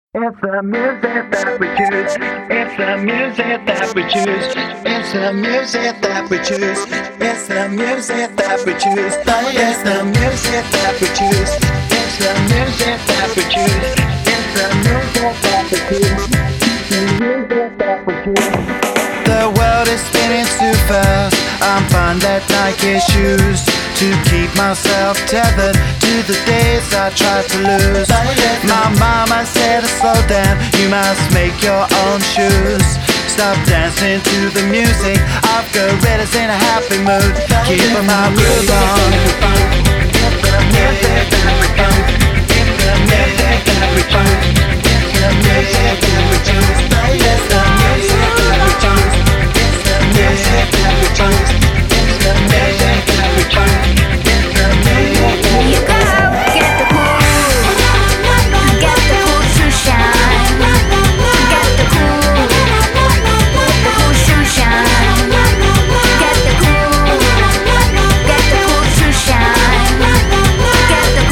It's the music that we choose. It's the music that we choose. It's the music that we choose. It's the music that we choose. It's the music that we choose. It's the music that we choose. It's the music that we choose. The music that we choose. The world is spinning too fast. I'm buying that Nike shoes to keep myself tethered to the days I tried to lose. My mama said to slow down, you must make your own shoes. Stop dancing to the music, I've got gorillas in a happy mood. Keeping my groove on. It's the music that we choose. It's the music that we choose. It's the music that we choose. It's the music that we choose. It's the music that we choose. It's the music that we choose. It's the music that we choose. You go get the cool shoe shine. Get the cool shoe shine. Get the cool shoe shine. Get the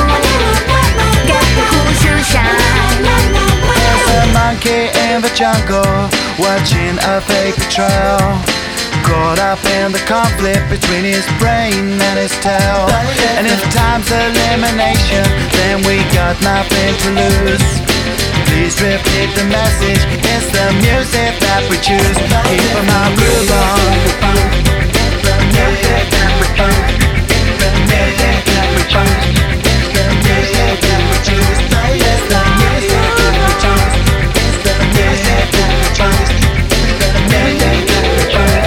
cool shoe shine. There's a monkey in the jungle, watching a fake betrayal. Caught up in the conflict between his brain and his tail. And if time's elimination, then we got nothing to lose. Please repeat the message, it's the music that we choose. Keep my groove on. It's the music that we choose. It's the music that we choose. It's the music that we choose. It's the music that we choose. It's the music that we choose. It's the music that we choose.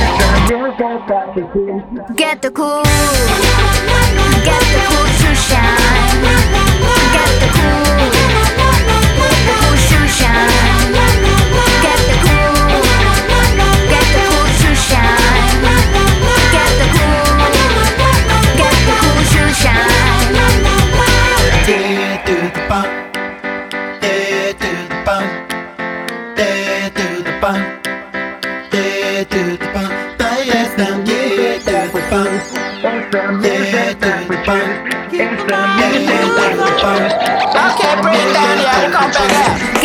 Get the cool shoe shine. Get the cool shoe shine. Get the cool shoe shine. Get the cool shoe shine. Yeah, do the bump. Yeah, do the bump. Yeah, do the bump. Yeah, do the bump. Yes, now, yeah, do the bump. It's the music that we choose. It's the music that we choose. Okay, bring it down here, come back.